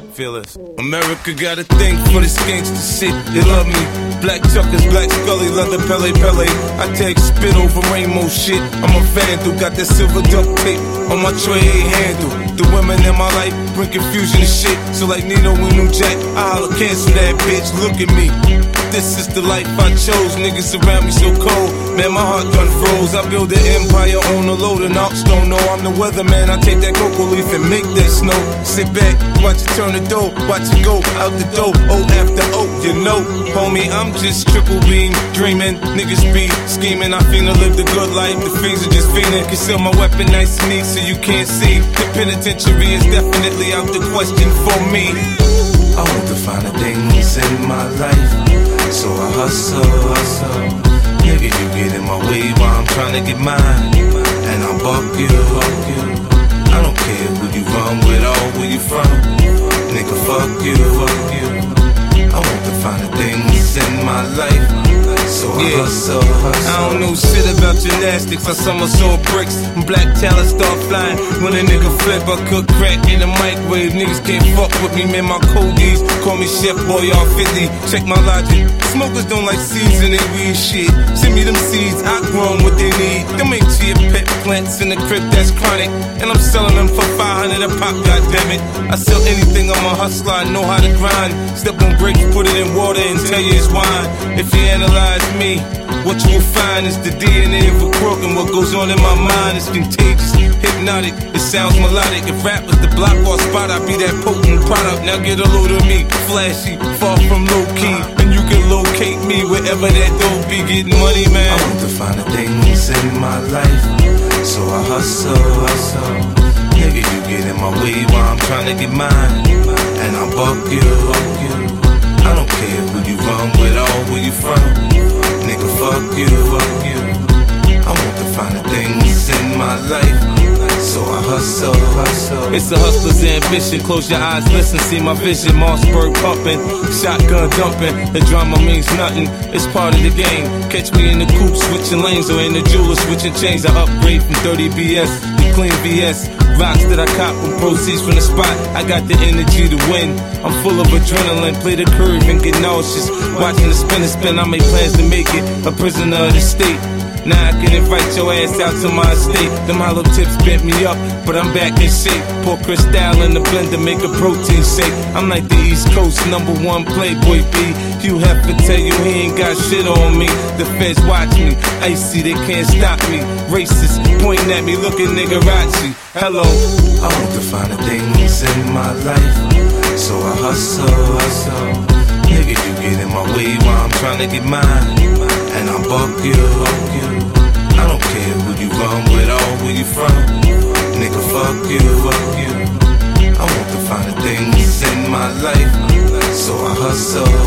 Fearless. America got a thing for this gangsta shit. They love me. Black Chuckers, Black Scully, leather Pele Pele. I take spit over rainbow shit. I'm a vandal, got that silver duct tape on my tray handle. The women in my life bring confusion and shit. So like Nino and New Jack, I holla, cancel that bitch. Look at me. This is the life I chose. Niggas around me so cold. Man, my heart done froze. I build an empire on the load and ops don't know I'm the weatherman. I take that cocoa leaf and make that snow. Sit back, watch it turn the dough. Watch it go out the door. O after O, you know. Homie, I'm just triple beam dreaming. Niggas be scheming. I finna live the good life. The fiends are just fiending. Conceal my weapon nice and neat so you can't see. The penitentiary is definitely out the question for me. I want to find the things in my life, so I hustle. Nigga, you get in my way while I'm trying to get mine, and I'll buck you. I don't care who you run with or where you from. Nigga, fuck you. I want to find the things in my life, so I hustle. I don't know shit about gymnastics. I somersault bricks when black talent start flying. When a nigga flip, I cook crack in the microwave. Niggas can't fuck with me, man. My codies call me Chef Boy R50. Check my logic. Smokers don't like seeds in their weed shit. Send me them seeds, I grow them what they need. Them ain't chia pet plants in the crib, that's chronic. And I'm selling them for 500 a pop, goddammit. I sell anything, I'm a hustler, I know how to grind. Step on grapes, put it in water and tell you it's wine. If you analyze me, what you will find is the DNA of a crook, and what goes on in my mind is contagious, hypnotic, it sounds melodic. If rap was the block or spot, I'd be that potent product. Now get a load of me, flashy, far from low key, and you can locate me wherever that dope be. Getting money, man. I want to find the things in my life, so I hustle. Nigga, you get in my way while I'm trying to get mine, and I'll buck you. I don't care who you run with or where you from. Nigga, fuck you. I want to find the things in my life, so I hustle. It's a hustler's ambition. Close your eyes, listen, see my vision. Mossberg pumping, shotgun dumping. The drama means nothing, it's part of the game. Catch me in the coupe switching lanes, or in the jeweler switching chains. I upgrade from 30 BS to clean VS. Rocks that I cop from proceeds from the spot. I got the energy to win. I'm full of adrenaline. Play the curve and get nauseous. Watching the spin, I make plans to make it a prisoner of the state. Now I can invite your ass out to my estate. Them hollow tips bent me up, but I'm back in shape. Pour Cristal in the blender, make a protein shake. I'm like the East Coast #1 Playboy B. Hugh Hefner tell you he ain't got shit on me. The feds watch me, icy, they can't stop me. Racist, pointing at me, looking nigga-rachi. Hello. I want to find the things in my life, so I hustle. Nigga, you get in my way while I'm trying to get mine, and I'll buck you. I don't care who you run with or where you from. Nigga, fuck you. I want to find the things in my life, so I hustle.